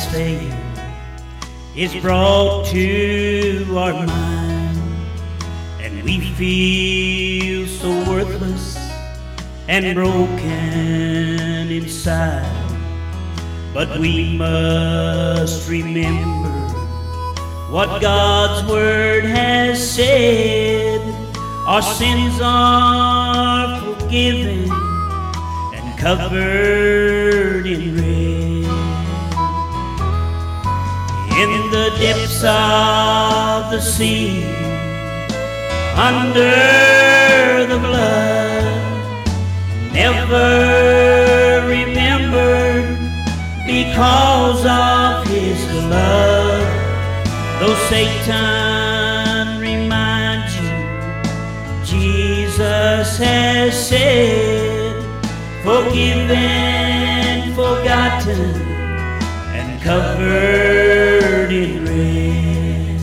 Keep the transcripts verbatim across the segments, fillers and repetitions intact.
has failed is brought to our mind, and we feel so worthless and broken inside. But we must remember what God's word has said. Our sins are forgiven and covered in red. In the depths of the sea, under the blood, never remembered because of his love. Though Satan reminds you, Jesus has said, forgiven, forgotten, and covered in red.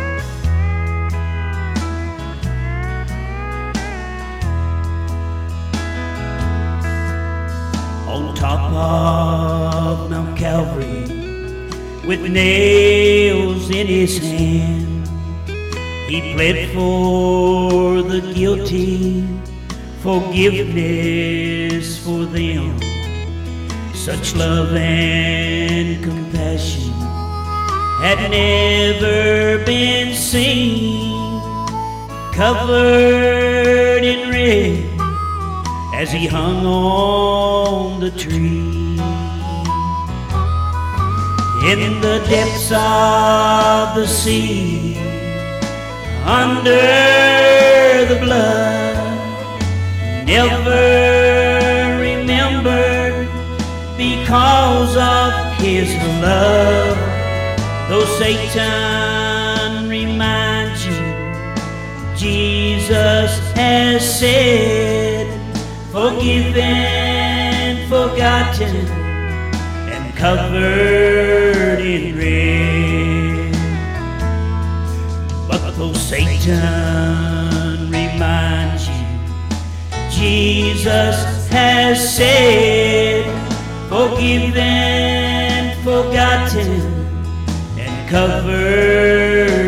On top of Mount Calvary, with nails in his hand, he pled for the guilty, forgiveness for them. Such love and compassion had never been seen. Covered in red as he hung on the tree. In the depths of the sea, under the blood, never remembered because of his love. Though Satan reminds you, Jesus has said, forgiven, forgotten, and covered in red. But though Satan reminds you, Jesus has said, forgiven, forgotten, and covered